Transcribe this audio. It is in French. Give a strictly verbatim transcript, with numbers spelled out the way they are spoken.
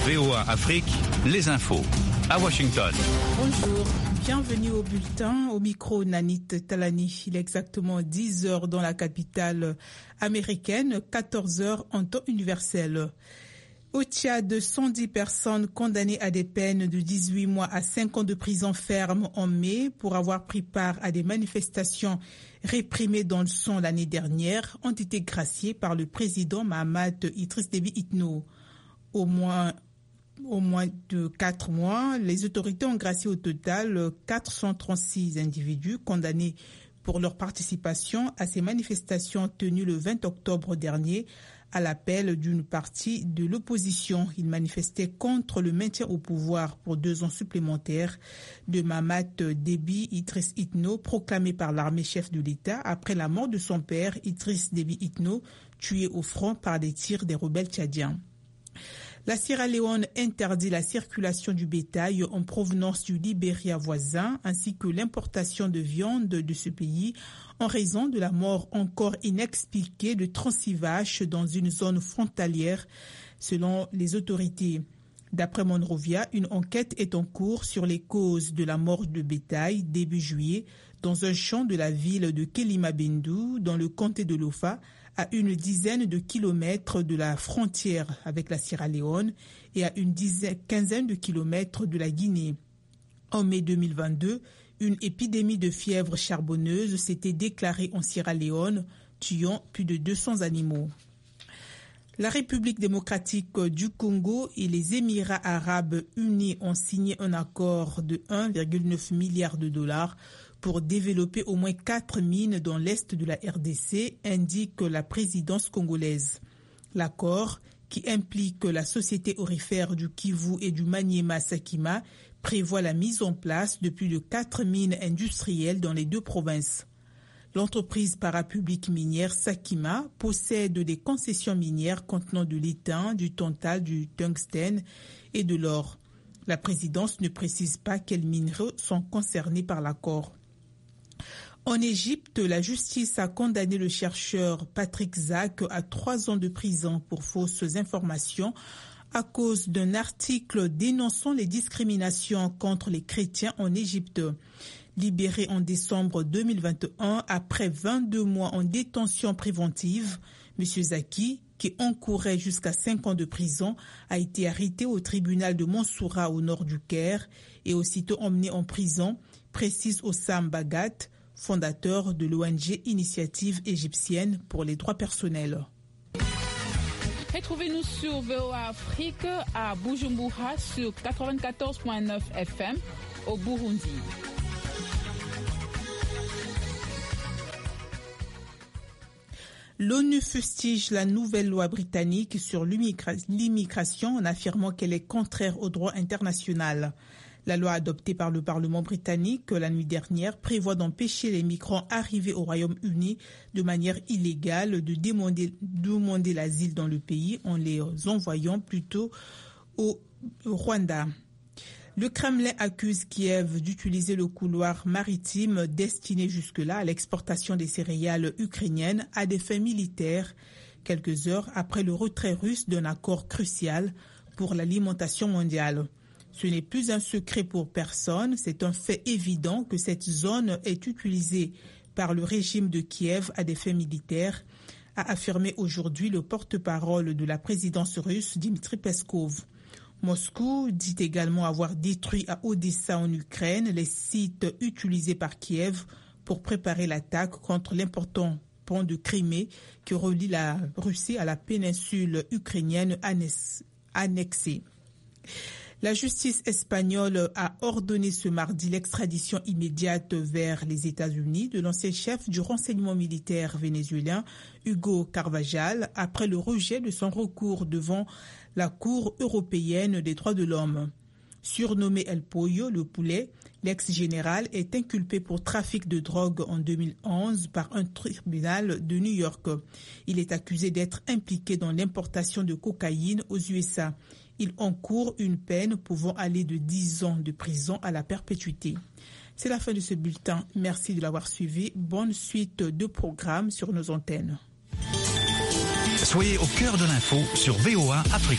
V O A Afrique, les infos. À Washington. Bonjour, bienvenue au bulletin. Au micro, Nanit Talani. Il est exactement dix heures dans la capitale américaine, quatorze heures en temps universel. Au Tchad, cent dix personnes condamnées à des peines de dix-huit mois à cinq ans de prison ferme en mai pour avoir pris part à des manifestations réprimées dans le sang l'année dernière ont été graciées par le président Mahamat Idriss Déby Itno. Au moins, au moins de quatre mois, les autorités ont gracié au total quatre cent trente-six individus condamnés pour leur participation à ces manifestations tenues le vingt octobre dernier à l'appel d'une partie de l'opposition. Ils manifestaient contre le maintien au pouvoir pour deux ans supplémentaires de Mahamat Déby Idriss Itno, proclamé par l'armée chef de l'État après la mort de son père, Idriss Déby Itno, tué au front par des tirs des rebelles tchadiens. La Sierra Leone interdit la circulation du bétail en provenance du Libéria voisin ainsi que l'importation de viande de ce pays en raison de la mort encore inexpliquée de trente-six vaches dans une zone frontalière selon les autorités. D'après Monrovia, une enquête est en cours sur les causes de la mort de bétail début juillet dans un champ de la ville de Kelima-Bendou dans le comté de Lofa, à une dizaine de kilomètres de la frontière avec la Sierra Leone et à une dizaine, quinzaine de kilomètres de la Guinée. En mai deux mille vingt-deux, une épidémie de fièvre charbonneuse s'était déclarée en Sierra Leone, tuant plus de deux cents animaux. La République démocratique du Congo et les Émirats arabes unis ont signé un accord de un virgule neuf milliard de dollars pour développer au moins quatre mines dans l'est de la R D C, indique la présidence congolaise. L'accord, qui implique la société aurifère du Kivu et du Maniema-Sakima, prévoit la mise en place de plus de quatre mines industrielles dans les deux provinces. L'entreprise parapublique minière Sakima possède des concessions minières contenant de l'étain, du tantal, du tungstène et de l'or. La présidence ne précise pas quels minéraux sont concernés par l'accord. En Égypte, la justice a condamné le chercheur Patrick Zak à trois ans de prison pour fausses informations à cause d'un article dénonçant les discriminations contre les chrétiens en Égypte. Libéré en décembre deux mille vingt et un après vingt-deux mois en détention préventive, M. Zaki, qui encourait jusqu'à cinq ans de prison, a été arrêté au tribunal de Mansoura au nord du Caire et aussitôt emmené en prison, précise Oussam Bagat, fondateur de l'O N G Initiative égyptienne pour les droits personnels. Retrouvez-nous sur V O A Afrique à Bujumbura sur quatre-vingt-quatorze virgule neuf F M au Burundi. L'ONU fustige la nouvelle loi britannique sur l'immigration en affirmant qu'elle est contraire au droit international. La loi adoptée par le Parlement britannique la nuit dernière prévoit d'empêcher les migrants arrivés au Royaume-Uni de manière illégale de demander, demander l'asile dans le pays en les envoyant plutôt au Rwanda. Le Kremlin accuse Kiev d'utiliser le couloir maritime destiné jusque-là à l'exportation des céréales ukrainiennes à des fins militaires, quelques heures après le retrait russe d'un accord crucial pour l'alimentation mondiale. Ce n'est plus un secret pour personne, c'est un fait évident que cette zone est utilisée par le régime de Kiev à des fins militaires, a affirmé aujourd'hui le porte-parole de la présidence russe Dmitry Peskov. Moscou dit également avoir détruit à Odessa en Ukraine les sites utilisés par Kiev pour préparer l'attaque contre l'important pont de Crimée qui relie la Russie à la péninsule ukrainienne annexée. La justice espagnole a ordonné ce mardi l'extradition immédiate vers les États-Unis de l'ancien chef du renseignement militaire vénézuélien Hugo Carvajal après le rejet de son recours devant la Cour européenne des droits de l'homme. Surnommé El Pollo, le poulet, l'ex-général est inculpé pour trafic de drogue en deux mille onze par un tribunal de New York. Il est accusé d'être impliqué dans l'importation de cocaïne aux U S A. Il encourt une peine pouvant aller de dix ans de prison à la perpétuité. C'est la fin de ce bulletin. Merci de l'avoir suivi. Bonne suite de programmes sur nos antennes. Soyez au cœur de l'info sur V O A Afrique.